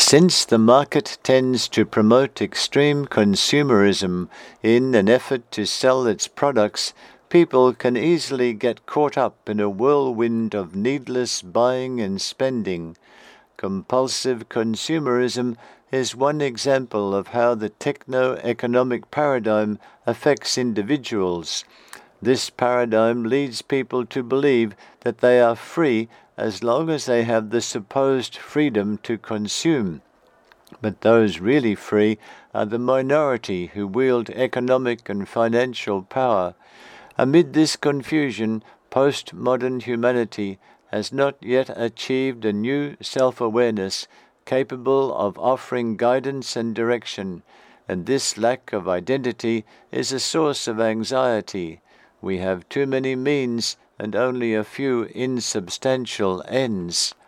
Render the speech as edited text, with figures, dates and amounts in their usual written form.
Since the market tends to promote extreme consumerism in an effort to sell its products, people can easily get caught up in a whirlwind of needless buying and spending. Compulsive consumerism is one example of how the techno-economic paradigm affects individuals. This paradigm leads people to believe that they are free as long as they have the supposed freedom to consume. But those really free are the minority who wield economic and financial power. Amid this confusion, postmodern humanity has not yet achieved a new self-awareness capable of offering guidance and direction, and this lack of identity is a source of anxiety. We have too many means and only a few insubstantial ends.